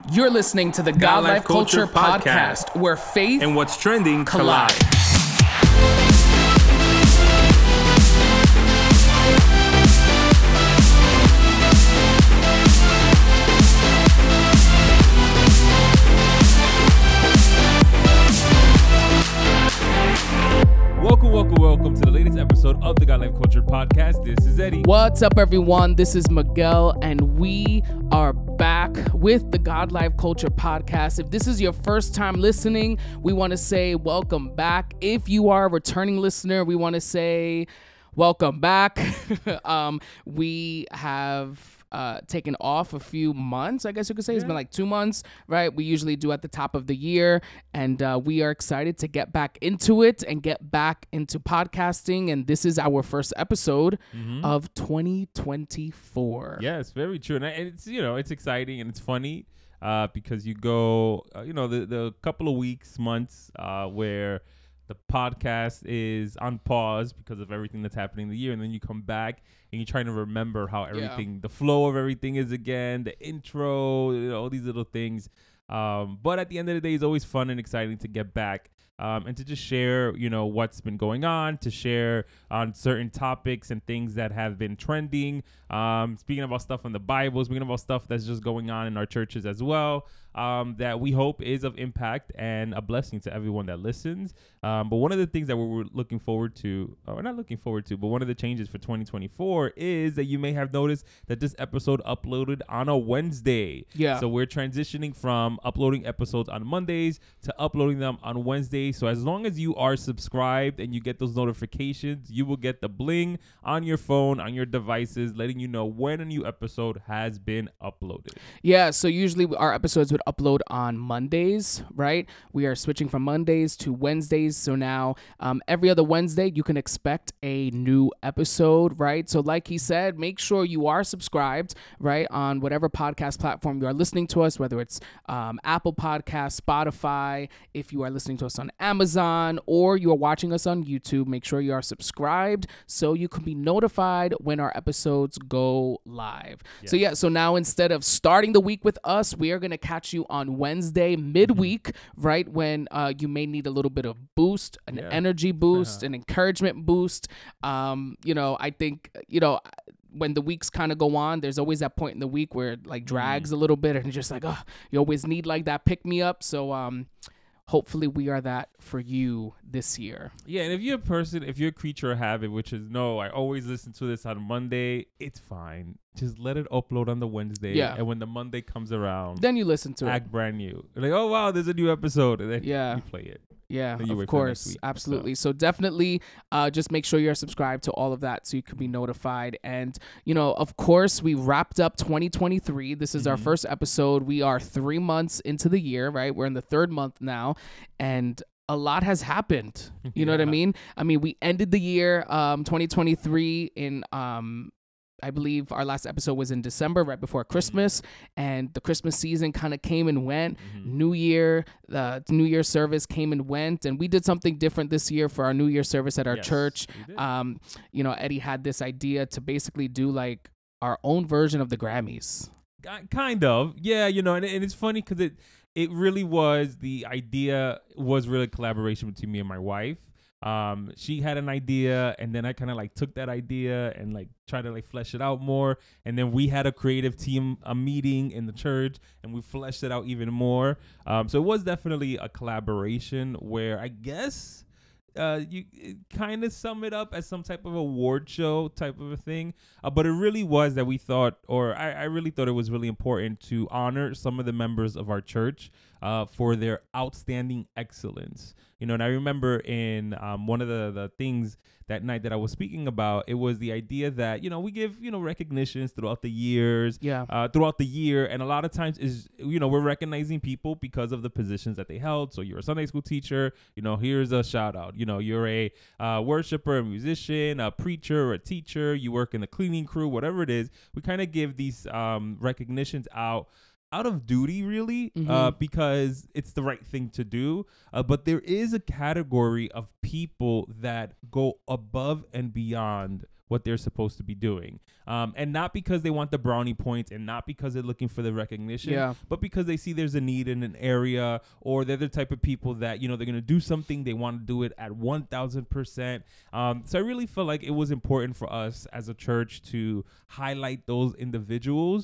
You're listening to the God Life Culture Podcast, where faith and what's trending collide. Welcome to the latest episode of the God Life Culture Podcast. This is Eddie. What's up, everyone? This is Miguel, and we are back with the God Life Culture Podcast. If this is your first time listening, we want to say welcome back. If you are a returning listener, we want to say welcome back. We have taken off a few months, I guess you could say. It's been like 2 months, right? We usually do at the top of the year, and we are excited to get back into it and get back into podcasting, and this is our first episode of 2024. Yes, very true. And it's, it's exciting and it's funny because you go, the couple of weeks, months where the podcast is on pause because of everything that's happening in the year, and then you come back and you're trying to remember how everything, the flow of everything is again, the intro, all these little things. But at the end of the day, it's always fun and exciting to get back and to just share, what's been going on, to share on certain topics and things that have been trending. Speaking about stuff in the Bible, speaking about stuff that's just going on in our churches as well. That we hope is of impact and a blessing to everyone that listens. But one of the things that we're looking forward to, or not looking forward to, but one of the changes for 2024 is that you may have noticed that this episode uploaded on a Wednesday. Yeah. So we're transitioning from uploading episodes on Mondays to uploading them on Wednesdays. So as long as you are subscribed and you get those notifications, you will get the bling on your phone, on your devices, letting you know when a new episode has been uploaded. Yeah, so usually our episodes would upload on Mondays, right? We are switching from Mondays to Wednesdays. So now every other Wednesday, you can expect a new episode, right? So like he said, make sure you are subscribed, right? On whatever podcast platform you are listening to us, whether it's Apple Podcasts, Spotify, if you are listening to us on Amazon, or you are watching us on YouTube, make sure you are subscribed so you can be notified when our episodes go live. Yes. So now instead of starting the week with us, we are going to catch you on Wednesday midweek, right? When you may need a little bit of boost, an energy boost, an encouragement boost. I think, when the weeks kind of go on, there's always that point in the week where it like drags a little bit and you're just like, you always need like that pick me up. So, hopefully we are that for you this year. Yeah, and if you're a creature of habit, which is, no, I always listen to this on Monday, it's fine. Just let it upload on the Wednesday. Yeah. And when the Monday comes around, then you listen to act brand new. Like, oh, wow, there's a new episode. And then you play it. Yeah, of course. Absolutely. So definitely just make sure you're subscribed to all of that so you can be notified. And, of course, we wrapped up 2023. This is our first episode. We are 3 months into the year, right? We're in the third month now. And a lot has happened. You know what I mean? We ended the year 2023 in I believe our last episode was in December, right before Christmas, and the Christmas season kind of came and went. New Year, the New Year service came and went, and we did something different this year for our New Year service at our church. Eddie had this idea to basically do like our own version of the Grammys. Kind of, yeah, and it's funny because it really was, the idea was really a collaboration between me and my wife. She had an idea, and then I kind of like took that idea and like tried to like flesh it out more, and then we had a creative team, a meeting in the church, and we fleshed it out even more. So it was definitely a collaboration where I guess you kind of sum it up as some type of award show type of a thing, but it really was that we thought, or I really thought it was really important to honor some of the members of our church for their outstanding excellence. And I remember in one of the things that night that I was speaking about, it was the idea that, we give, recognitions throughout the years, throughout the year. And a lot of times is, we're recognizing people because of the positions that they held. So you're a Sunday school teacher, here's a shout out. You're a worshiper, a musician, a preacher, a teacher, you work in the cleaning crew, whatever it is. We kind of give these recognitions out of duty, really, because it's the right thing to do. But there is a category of people that go above and beyond what they're supposed to be doing. And not because they want the brownie points and not because they're looking for the recognition, but because they see there's a need in an area, or they're the type of people that, you know, they're going to do something, they want to do it at 1000%. So I really felt like it was important for us as a church to highlight those individuals,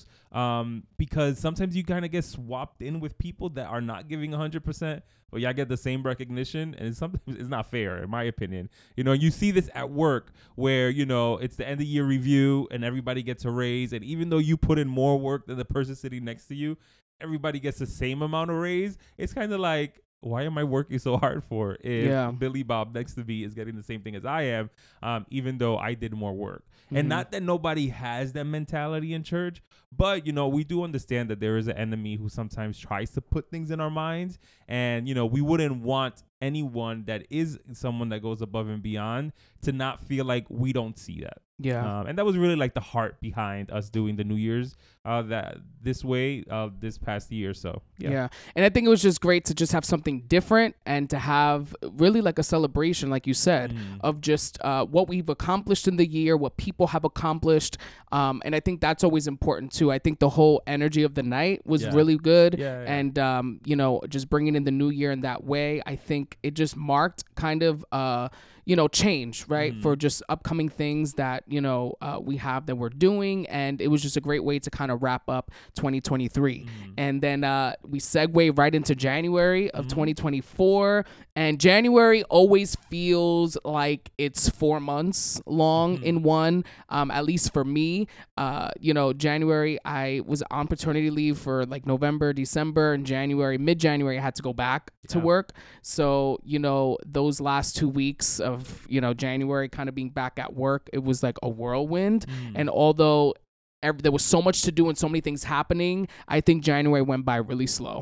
because sometimes you kind of get swapped in with people that are not giving 100%, but y'all get the same recognition, and sometimes it's not fair, in my opinion. You know, you see this at work where, you know, it's the end of year review and everybody gets a raise, and even though you put in more work than the person sitting next to you, everybody gets the same amount of raise. It's kind of like, why am I working so hard for if Billy Bob next to me is getting the same thing as I am, even though I did more work? And not that nobody has that mentality in church, but, you know, we do understand that there is an enemy who sometimes tries to put things in our minds. And, you know, we wouldn't want anyone that is someone that goes above and beyond to not feel like we don't see that. Yeah. And that was really like the heart behind us doing the New Year's that this way this past year. So, yeah. And I think it was just great to just have something different and to have really like a celebration, like you said, of just what we've accomplished in the year, what people have accomplished. And I think that's always important too. I think the whole energy of the night was really good. And, you know, just bringing in the new year in that way, I think it just marked kind of, you know, change, right? For just upcoming things that, you know, we have that we're doing. And it was just a great way to kind of wrap up 2023. And then we segue right into January of 2024. And January always feels like it's 4 months long in one, at least for me. You know, January, I was on paternity leave for like November, December, and January, mid-January, I had to go back to work. So, you know, those last 2 weeks of, you know, January kind of being back at work, it was like a whirlwind. And although there was so much to do and so many things happening, I think January went by really slow.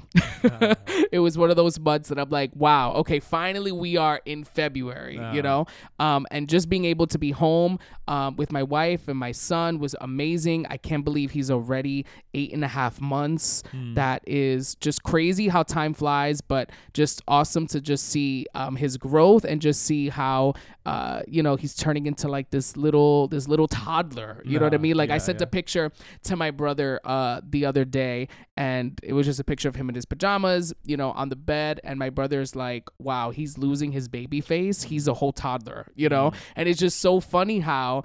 It was one of those months that I'm like, wow, okay, finally we are in February, you know? And just being able to be home with my wife and my son was amazing. I can't believe he's already 8.5 months. That is just crazy how time flies, but just awesome to just see his growth and just see how, you know, he's turning into like this little toddler. You know what I mean? Like I sent a picture to my brother the other day, and it was just a picture of him in his pajamas, you know, on the bed, and my brother's like, wow, he's losing his baby face. He's a whole toddler, you know? And it's just so funny how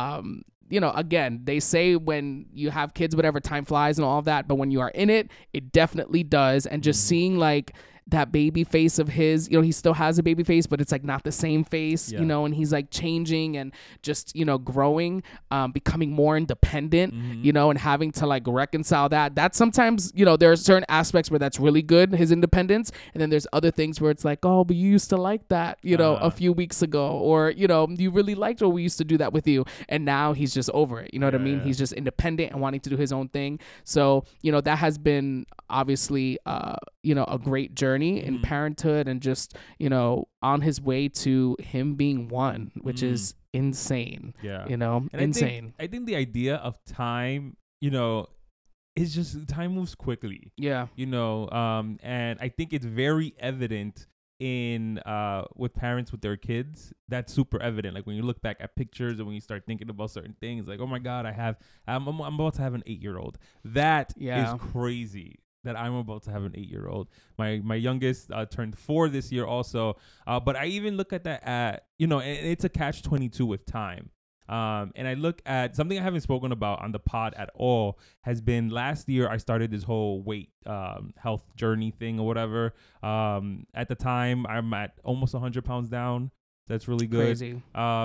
you know, again, they say when you have kids, whatever, time flies and all of that, but when you are in it, it definitely does. And just seeing like that baby face of his, you know, he still has a baby face, but it's like not the same face, you know, and he's like changing and just, you know, growing, becoming more independent, you know, and having to like reconcile that. That sometimes, you know, there are certain aspects where that's really good, his independence. And then there's other things where it's like, oh, but you used to like that, you know, a few weeks ago, or, you know, you really liked when we used to do that with you. And now he's just over it. You know what I mean? He's just independent and wanting to do his own thing. So, you know, that has been obviously, you know, a great journey in parenthood, and just, you know, on his way to him being one, which is insane. You know, and insane. I think the idea of time, you know, is just time moves quickly. You know, and I think it's very evident in with parents with their kids. That's super evident. Like when you look back at pictures and when you start thinking about certain things, like, oh my God, I'm about to have an 8-year-old. That is crazy. That I'm about to have an 8-year-old. My youngest turned 4 this year also. But I even look at that you know, and it's a catch-22 with time. And I look at something I haven't spoken about on the pod at all has been last year I started this whole weight health journey thing or whatever. At the time, I'm at almost 100 pounds down. That's really good. Crazy.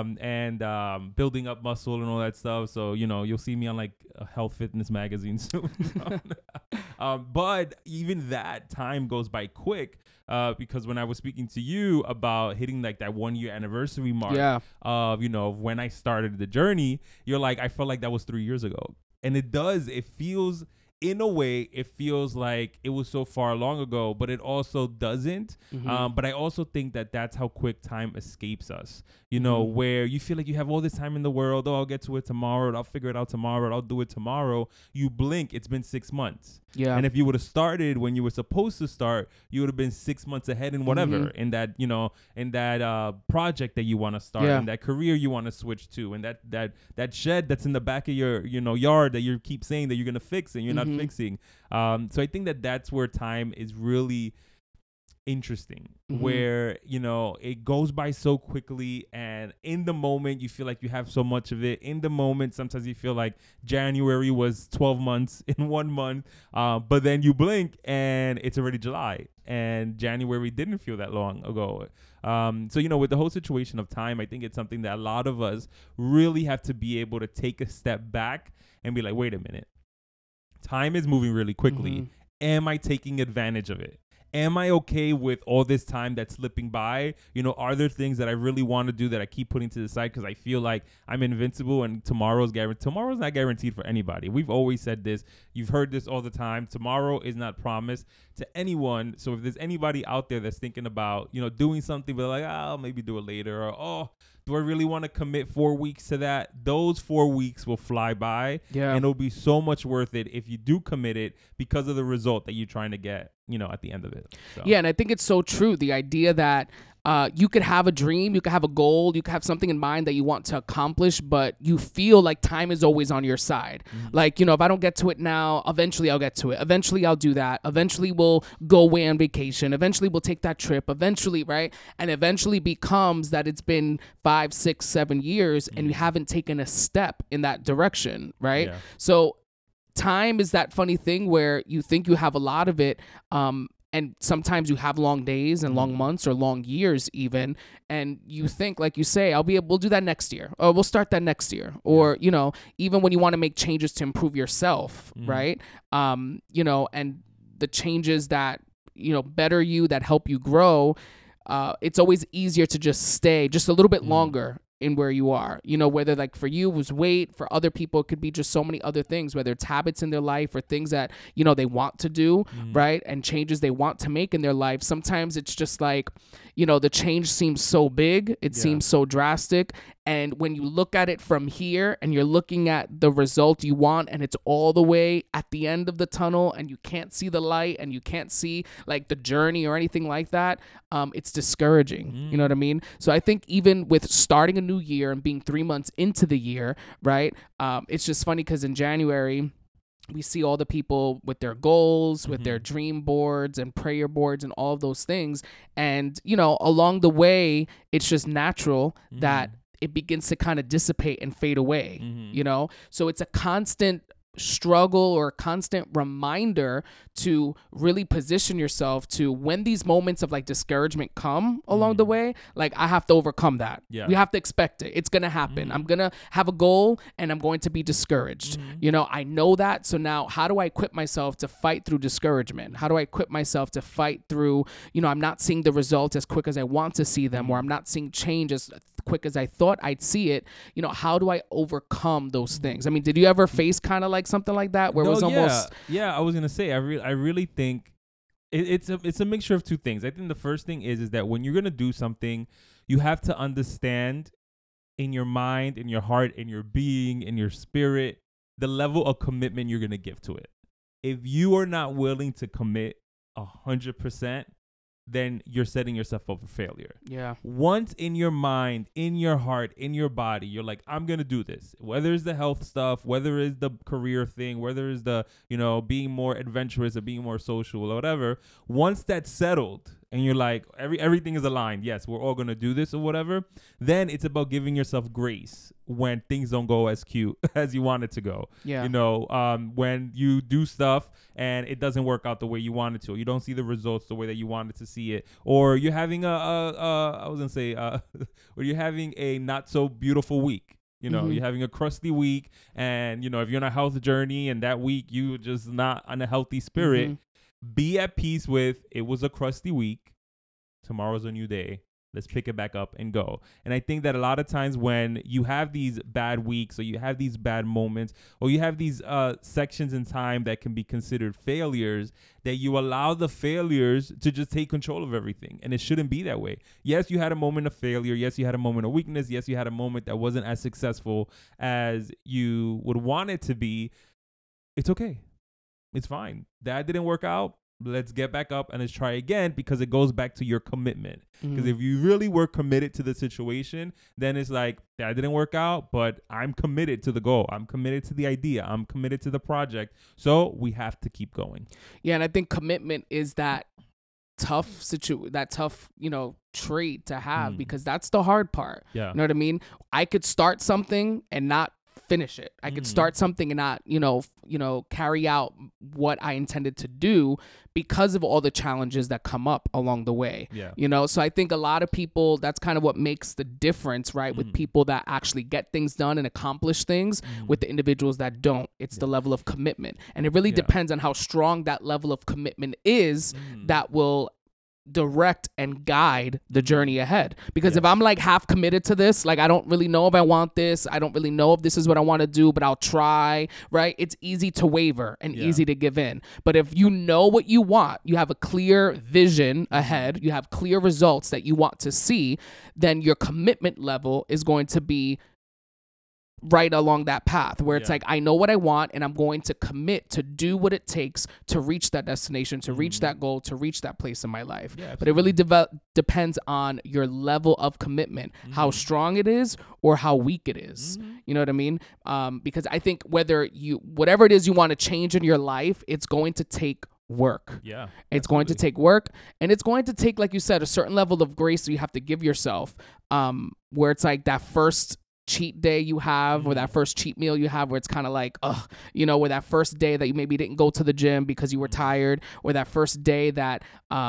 And building up muscle and all that stuff. So, you know, you'll see me on like a health fitness magazine soon. But even that time goes by quick because when I was speaking to you about hitting like that 1-year anniversary mark of, you know, when I started the journey, you're like, I felt like that was 3 years ago. And it does. It feels in a way, it feels like it was so far long ago, but it also doesn't. But I also think that that's how quick time escapes us, you know, where you feel like you have all this time in the world. Oh, I'll get to it tomorrow. I'll figure it out tomorrow. I'll do it tomorrow. You blink, it's been 6 months. Yeah. And if you would have started when you were supposed to start, you would have been 6 months ahead in whatever, in that, you know, in that project that you want to start, in that career you want to switch to, and that shed that's in the back of your, you know, yard that you keep saying that you're going to fix and you're not fixing. So I think that that's where time is really interesting, where, you know, it goes by so quickly, and in the moment you feel like you have so much of it. In the moment, sometimes you feel like January was 12 months in 1 month, but then you blink and it's already July, and January didn't feel that long ago. So, you know, with the whole situation of time, I think it's something that a lot of us really have to be able to take a step back and be like, wait a minute, time is moving really quickly. Am I taking advantage of it? Am I okay with all this time that's slipping by? You know, are there things that I really want to do that I keep putting to the side because I feel like I'm invincible and tomorrow's not guaranteed for anybody. We've always said this. You've heard this all the time. Tomorrow is not promised to anyone. So if there's anybody out there that's thinking about, you know, doing something, but like, I'll maybe do it later, or, oh, do I really want to commit 4 weeks to that? Those 4 weeks will fly by, and it'll be so much worth it if you do commit it because of the result that you're trying to get, you know, at the end of it. So. Yeah, and I think it's so true. The idea that you could have a dream, you could have a goal, you could have something in mind that you want to accomplish, but you feel like time is always on your side. Like, you know, if I don't get to it now, eventually I'll get to it. Eventually I'll do that. Eventually we'll go away on vacation. Eventually we'll take that trip. Eventually, right? And eventually becomes that it's been 5, 6, 7 years and you haven't taken a step in that direction, right? Yeah. So time is that funny thing where you think you have a lot of it, and sometimes you have long days and long months or long years even, and you think, like you say, we'll do that next year, or we'll start that next year, or, you know, even when you want to make changes to improve yourself, right? You know, and the changes that, you know, better you, that help you grow, it's always easier to just stay just a little bit longer in where you are, you know, whether like for you it was weight, for other people it could be just so many other things, whether it's habits in their life or things that, you know, they want to do, right? And changes they want to make in their life. Sometimes it's just like, you know, the change seems so big, it seems so drastic. And when you look at it from here and you're looking at the result you want and it's all the way at the end of the tunnel and you can't see the light and you can't see like the journey or anything like that, it's discouraging. You know what I mean? So I think even with starting a new year and being 3 months into the year, right? It's just funny because in January, we see all the people with their goals, with their dream boards and prayer boards and all of those things. And, you know, along the way, it's just natural that it begins to kind of dissipate and fade away, you know? So it's a constant struggle or a constant reminder to really position yourself to, when these moments of like discouragement come along the way, like I have to overcome that. We have to expect it. It's going to happen. I'm going to have a goal and I'm going to be discouraged. You know, I know that. So now how do I equip myself to fight through discouragement? How do I equip myself to fight through, you know, I'm not seeing the results as quick as I want to see them, or I'm not seeing change as quick as I thought I'd see it. You know, how do I overcome those things? I mean, did you ever face kind of like something like that where it was almost... I was gonna say, I really think it's a mixture of two things. I think the first thing is that when you're gonna do something, you have to understand in your mind, in your heart, in your being, in your spirit, the level of commitment you're gonna give to it. If you are not willing to commit 100%, then you're setting yourself up for failure. Yeah. Once in your mind, in your heart, in your body, you're like, I'm going to do this. Whether it's the health stuff, whether it's the career thing, whether it's the, you know, being more adventurous or being more social or whatever. Once that's settled and you're like, everything is aligned. Yes, we're all going to do this or whatever. Then it's about giving yourself grace when things don't go as cute as you want it to go. Yeah. You know, when you do stuff and it doesn't work out the way you want it to, or you don't see the results the way that you wanted to see it, or you're having or you're having a not so beautiful week. You know, you're having a crusty week, and, you know, if you're on a health journey and that week you just not on a healthy spirit, be at peace with, it was a crusty week. Tomorrow's a new day. Let's pick it back up and go. And I think that a lot of times when you have these bad weeks or you have these bad moments or you have these sections in time that can be considered failures, that you allow the failures to just take control of everything. And it shouldn't be that way. Yes, you had a moment of failure. Yes, you had a moment of weakness. Yes, you had a moment that wasn't as successful as you would want it to be. It's okay. It's fine. That didn't work out. Let's get back up and let's try again, because it goes back to your commitment. Because if you really were committed to the situation, then it's like, that didn't work out, but I'm committed to the goal. I'm committed to the idea. I'm committed to the project. So we have to keep going. Yeah, and I think commitment is that tough trait to have, because that's the hard part. Yeah. You know what I mean? I could start something and not finish it. I could start something and not, carry out what I intended to do because of all the challenges that come up along the way. Yeah. So I think a lot of people, that's kind of what makes the difference, right? With people that actually get things done and accomplish things with the individuals that don't. It's the level of commitment. And it really depends on how strong that level of commitment is that will direct and guide the journey ahead. Because if I'm like half committed to this, like I don't really know if I want this, I don't really know if this is what I want to do, but I'll try, right? It's easy to waver and easy to give in. But if you know what you want, you have a clear vision ahead, you have clear results that you want to see, then your commitment level is going to be right along that path where it's like, I know what I want and I'm going to commit to do what it takes to reach that destination, to reach that goal, to reach that place in my life. But it really depends on your level of commitment, how strong it is or how weak it is. You know what I mean? Because I think whatever it is you want to change in your life, it's going to take work. Yeah. It's going to take work, and it's going to take, like you said, a certain level of grace that you have to give yourself, where it's like that first cheat day you have or that first cheat meal you have where it's kind of like, where that first day that you maybe didn't go to the gym because you were tired, or that first day that,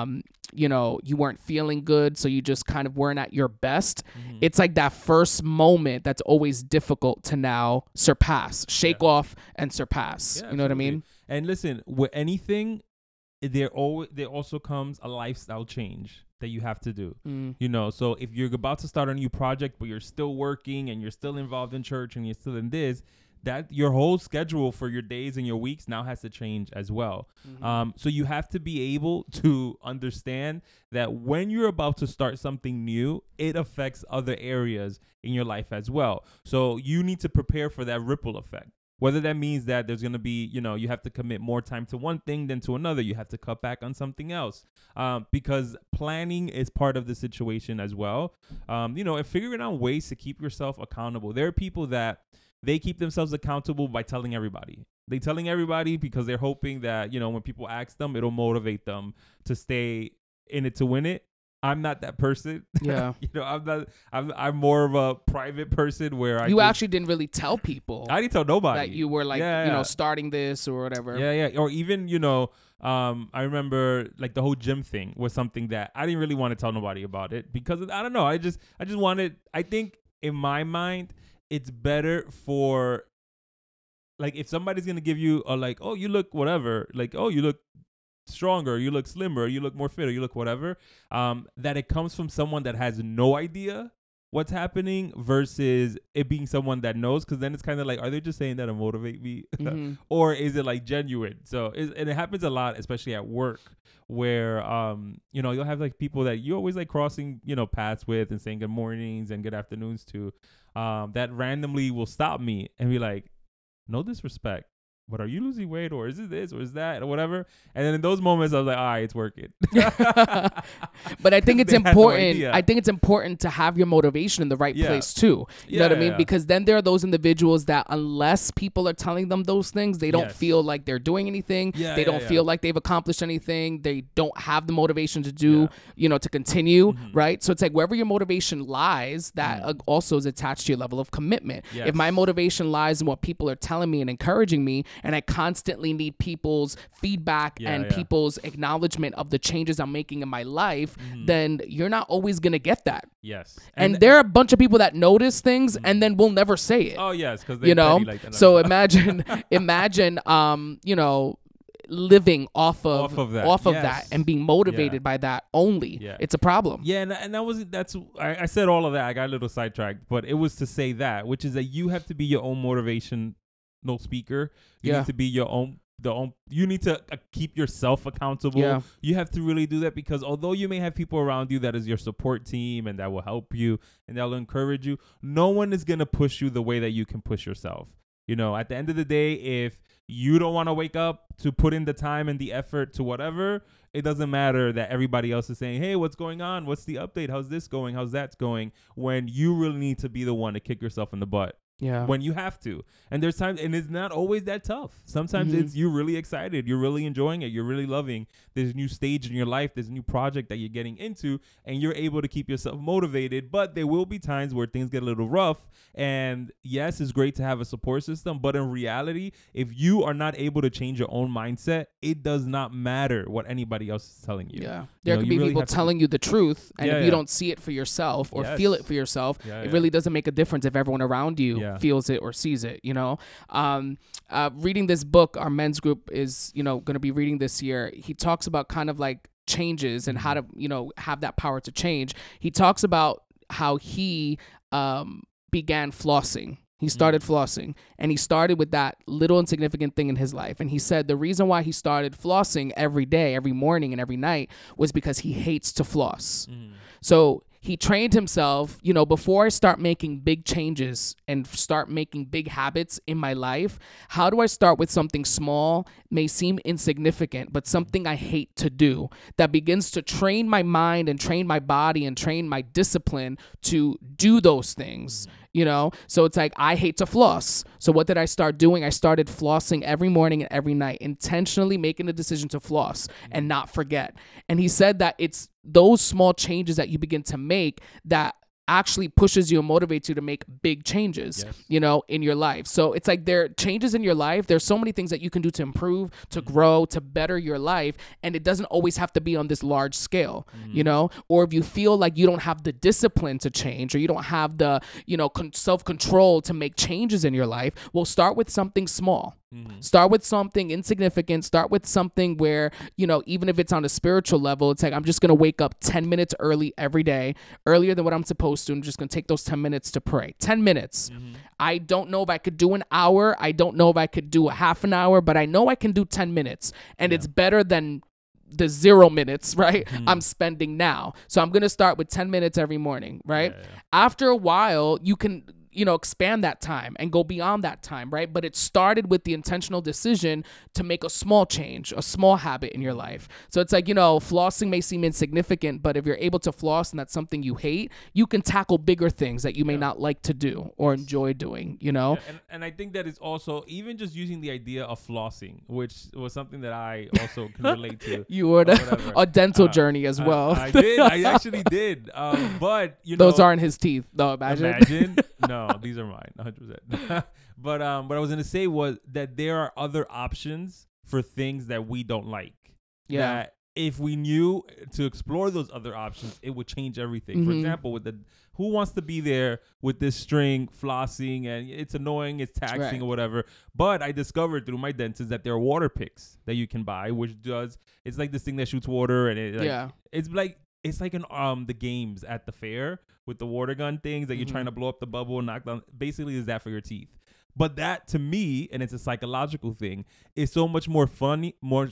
you weren't feeling good, so you just kind of weren't at your best. It's like that first moment that's always difficult to now shake off and surpass. You know what I mean? And listen, with anything, there also comes a lifestyle change that you have to do. So if you're about to start a new project, but you're still working and you're still involved in church and you're still in this, that your whole schedule for your days and your weeks now has to change as well. So you have to be able to understand that when you're about to start something new, it affects other areas in your life as well. So you need to prepare for that ripple effect. Whether that means that there's going to be, you have to commit more time to one thing than to another. You have to cut back on something else, because planning is part of the situation as well. And figuring out ways to keep yourself accountable. There are people that they keep themselves accountable by telling everybody. They're telling everybody because they're hoping that, when people ask them, it'll motivate them to stay in it to win it. I'm not that person. Yeah. I'm more of a private person where you actually didn't really tell people. I didn't tell nobody that you were like, starting this or whatever. Yeah. Or even, I remember like the whole gym thing was something that I didn't really want to tell nobody about it because I don't know. I just wanted, I think in my mind, it's better for like, if somebody's going to give you a like, oh, you look whatever, like, oh, you look stronger, you look slimmer, you look more fit, or you look whatever, that it comes from someone that has no idea what's happening versus it being someone that knows, because then it's kind of like, are they just saying that to motivate me? Or is it like genuine? So and it happens a lot, especially at work, where you'll have like people that you always like crossing paths with and saying good mornings and good afternoons to, that randomly will stop me and be like, no disrespect, but are you losing weight, or is it this, or is that, or whatever? And then in those moments, I was like, all right, it's working. But I think it's important. I think it's important to have your motivation in the right place too. You know what I mean? Because then there are those individuals that unless people are telling them those things, they don't feel like they're doing anything. They don't feel like they've accomplished anything. They don't have the motivation to do, to continue, right? So it's like wherever your motivation lies, that also is attached to your level of commitment. If my motivation lies in what people are telling me and encouraging me, and I constantly need people's feedback and people's acknowledgement of the changes I'm making in my life, then you're not always going to get that. Yes. And there are a bunch of people that notice things and then will never say it. Oh, yes, because they're petty like that. So imagine, living off of that. that and being motivated by that only. It's a problem. Yeah, I said all of that. I got a little sidetracked, but it was to say that, which is that you have to be your own motivational speaker. You need to be you need to keep yourself accountable. Yeah. You have to really do that, because although you may have people around you that is your support team and that will help you and that will encourage you, no one is going to push you the way that you can push yourself. At the end of the day, if you don't want to wake up to put in the time and the effort to whatever, it doesn't matter that everybody else is saying, hey, what's going on? What's the update? How's this going? How's that going? When you really need to be the one to kick yourself in the butt. Yeah. When you have to. And there's times, and it's not always that tough. Sometimes it's you're really excited. You're really enjoying it. You're really loving. There's a new stage in your life. There's a new project that you're getting into, and you're able to keep yourself motivated. But there will be times where things get a little rough. And yes, it's great to have a support system. But in reality, if you are not able to change your own mindset, it does not matter what anybody else is telling you. Yeah. There could be people telling you the truth. And if you don't see it for yourself or feel it for yourself, it really doesn't make a difference if everyone around you feels it or sees it, reading this book our men's group is going to be reading this year. He talks about kind of like changes and how to have that power to change. He talks about how he began flossing. He started flossing, and he started with that little insignificant thing in his life. And he said the reason why he started flossing every day, every morning and every night was because he hates to floss. So he trained himself, before I start making big changes and start making big habits in my life, how do I start with something small, may seem insignificant, but something I hate to do that begins to train my mind and train my body and train my discipline to do those things. So it's like, I hate to floss. So what did I start doing? I started flossing every morning and every night, intentionally making a decision to floss and not forget. And he said that it's those small changes that you begin to make that actually pushes you and motivates you to make big changes, in your life. So it's like there are changes in your life. There's so many things that you can do to improve, to grow, to better your life. And it doesn't always have to be on this large scale, or if you feel like you don't have the discipline to change, or you don't have the, self-control to make changes in your life, well, start with something small. Start with something insignificant. Start with something where, even if it's on a spiritual level, it's like, I'm just going to wake up 10 minutes early every day, earlier than what I'm supposed to. I'm just going to take those 10 minutes to pray. 10 minutes. I don't know if I could do an hour. I don't know if I could do a half an hour, but I know I can do 10 minutes. And it's better than the 0 minutes, right? I'm spending now. So I'm going to start with 10 minutes every morning, right? After a while, you can expand that time and go beyond that time, right? But it started with the intentional decision to make a small change, a small habit in your life. So it's like, flossing may seem insignificant, but if you're able to floss and that's something you hate, you can tackle bigger things that you may not like to do or enjoy doing, And I think that it's also, even just using the idea of flossing, which was something that I also can relate to. You were a dental journey as well. I did. I actually did. But, those aren't his teeth, though, imagine. No, these are mine, 100%. But what I was going to say was that there are other options for things that we don't like. Yeah. That if we knew to explore those other options, it would change everything. For example, with who wants to be there with this string flossing, and it's annoying, it's taxing or whatever. But I discovered through my dentist that there are water picks that you can buy, it's like this thing that shoots water, and it's like the games at the fair with the water gun things that you're trying to blow up the bubble and knock down. Basically, is that for your teeth. But that, to me, and it's a psychological thing, is so much more fun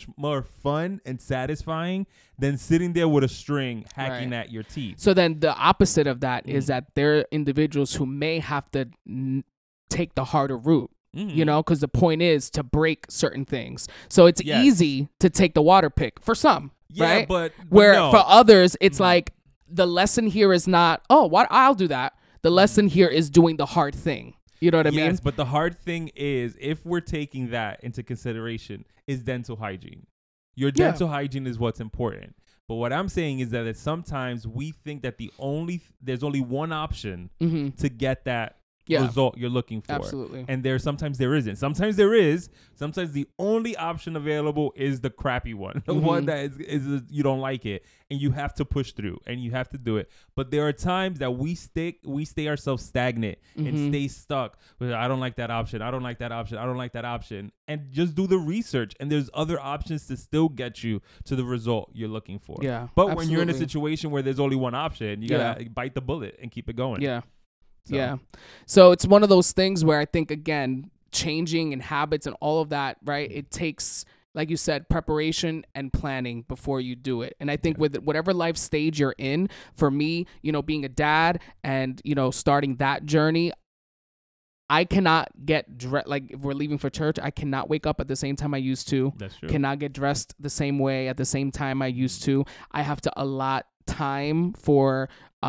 and satisfying than sitting there with a string hacking at your teeth. So then the opposite of that is that there are individuals who may have to take the harder route. Because the point is to break certain things. So it's easy to take the water pick for some. Yeah, right? but no. For others, it's like the lesson here is not, I'll do that. The lesson here is doing the hard thing. You know what I mean? Yes, but the hard thing is, if we're taking that into consideration, is dental hygiene. Your dental hygiene is what's important. But what I'm saying is that sometimes we think that there's only one option to get that result you're looking for. Absolutely. And sometimes there isn't. Sometimes there is. Sometimes the only option available is the crappy one. The one that is you don't like it. And you have to push through and you have to do it. But there are times that we stay ourselves stagnant and stay stuck with, I don't like that option. I don't like that option. I don't like that option. And just do the research. And there's other options to still get you to the result you're looking for. Yeah. But when you're in a situation where there's only one option, you gotta bite the bullet and keep it going. Yeah. Yeah. So it's one of those things where I think, again, changing and habits and all of that, right? It takes, like you said, preparation and planning before you do it. And I think with whatever life stage you're in, for me, being a dad and, starting that journey, I cannot get like if we're leaving for church, I cannot wake up at the same time I used to. That's true. Cannot get dressed the same way at the same time I used to. I have to allot time for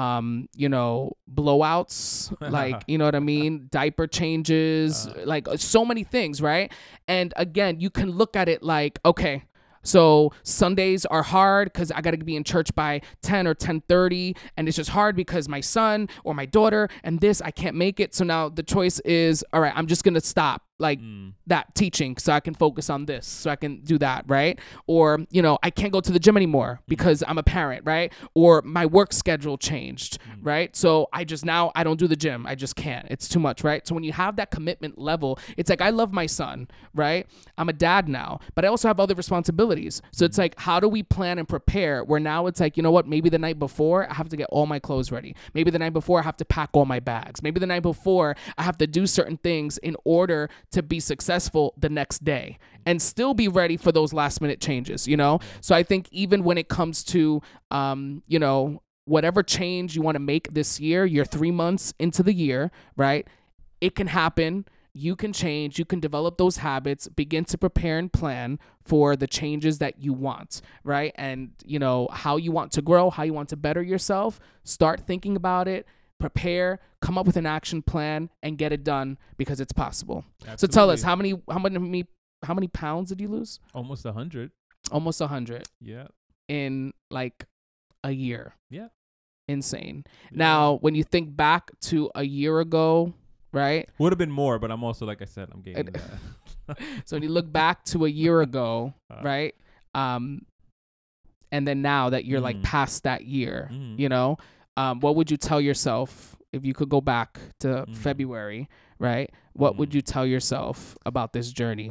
blowouts, like, you know what I mean? Diaper changes, like so many things, right? And again, you can look at it like, okay, so Sundays are hard because I got to be in church by 10 or 10:30. And it's just hard because my son or my daughter and this, I can't make it. So now the choice is, all right, I'm just going to stop like that teaching so I can focus on this, so I can do that, right? Or, I can't go to the gym anymore because I'm a parent, right? Or my work schedule changed, right? So I don't do the gym. I just can't. It's too much, right? So when you have that commitment level, it's like, I love my son, right? I'm a dad now, but I also have other responsibilities. So it's like, how do we plan and prepare where now it's like, you know what? Maybe the night before I have to get all my clothes ready. Maybe the night before I have to pack all my bags. Maybe the night before I have to do certain things in order to be successful the next day and still be ready for those last minute changes, So I think even when it comes to, whatever change you want to make this year, you're 3 months into the year, right? It can happen. You can change. You can develop those habits, begin to prepare and plan for the changes that you want, right? And, how you want to grow, how you want to better yourself. Start thinking about it. Prepare, come up with an action plan, and get it done because it's possible. Absolutely. So tell us, how many pounds did you lose? Almost 100. Almost 100. Yeah. In like a year. Yeah. Insane. Yeah. Now, when you think back to a year ago, right? Would have been more, but I'm also, like I said, I'm gaining that. So when you look back to a year ago, right? And then now that you're like past that year, what would you tell yourself if you could go back to February, right? What would you tell yourself about this journey?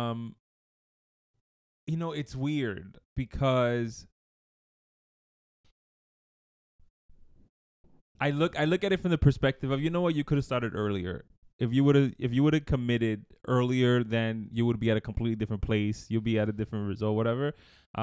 It's weird because I look at it from the perspective of, you could have started earlier. If you would have committed earlier, then you would be at a completely different place. You'll be at a different result, whatever.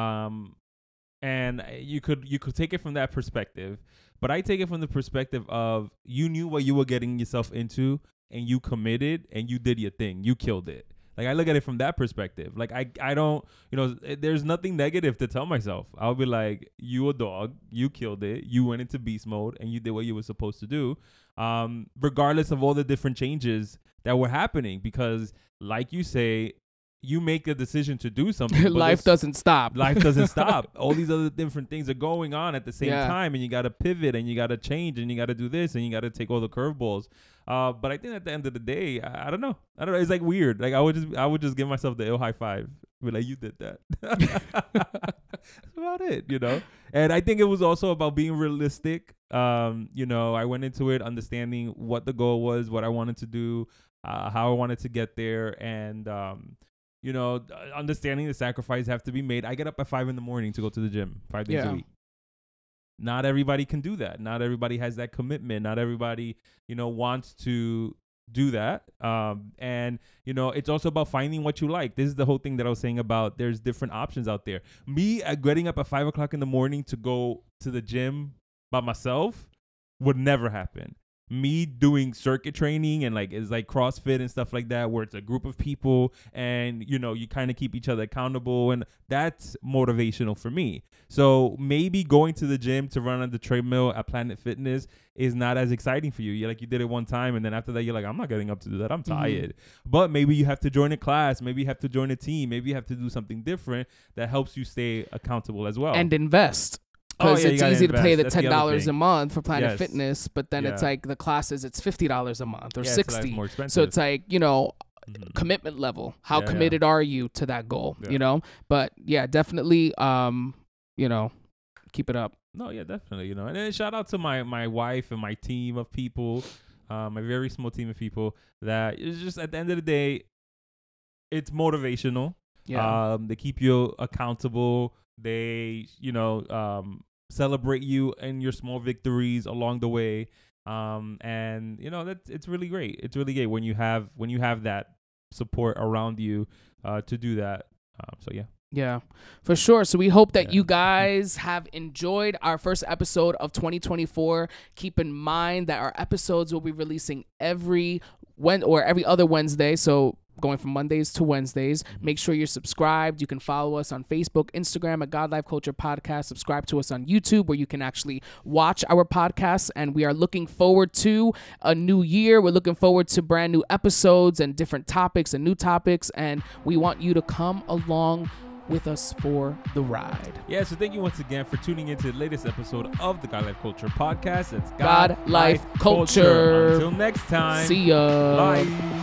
And you could take it from that perspective. But I take it from the perspective of you knew what you were getting yourself into and you committed and you did your thing. You killed it. Like, I look at it from that perspective. Like, I don't, there's nothing negative to tell myself. I'll be like, you a dog, you killed it, you went into beast mode and you did what you were supposed to do, regardless of all the different changes that were happening. Because like you say, you make a decision to do something. Life doesn't stop. Life doesn't stop. All these other different things are going on at the same time, and you got to pivot, and you got to change, and you got to do this, and you got to take all the curvebalbles. But I think at the end of the day, I don't know. It's like weird. Like I would just give myself the ill high five. Be like, you did that. That's about it, And I think it was also about being realistic. I went into it understanding what the goal was, what I wanted to do, how I wanted to get there, and understanding the sacrifices have to be made. I get up at 5 a.m. to go to the gym 5 days a week. Not everybody can do that. Not everybody has that commitment. Not everybody, wants to do that. And it's also about finding what you like. This is the whole thing that I was saying about there's different options out there. Me getting up at 5 o'clock in the morning to go to the gym by myself would never happen. Me doing circuit training and it's like CrossFit and stuff like that, where it's a group of people and you kind of keep each other accountable, and that's motivational for me. So maybe going to the gym to run on the treadmill at Planet Fitness is not as exciting for you. You did it one time, and then after that you're like, I'm not getting up to do that. I'm tired. But maybe you have to join a class. Maybe you have to join a team. Maybe you have to do something different that helps you stay accountable as well. And invest. because you it's gotta easy to pay invest. the That's the other $10 a thing. month for Planet Yes. Fitness, but then it's Yeah. like the classes, it's $50 a month or Yeah, so that's 60. more expensive. So it's like, Mhm. commitment level. How Yeah, committed are you to that goal? Yeah. But yeah, definitely, keep it up. No, yeah, definitely. And then shout out to my wife and my team of people, my very small team of people that is just at the end of the day, it's motivational. Yeah. They keep you accountable. They, celebrate you and your small victories along the way. And that's it's really great. It's really great when you have that support around you to do that. So yeah. Yeah, for sure. So we hope that Yeah. you guys have enjoyed our first episode of 2024. Keep in mind that our episodes will be releasing every other Wednesday. So going from Mondays to Wednesdays. Make sure you're subscribed. You can follow us on Facebook, Instagram at God Life Culture Podcast. Subscribe to us on YouTube where you can actually watch our podcasts. And we are looking forward to a new year. We're looking forward to brand new episodes and different topics and new topics. And we want you to come along with us for the ride. Yeah, so thank you once again for tuning into the latest episode of the God Life Culture Podcast. It's God Life Culture. Until next time. See ya. Bye.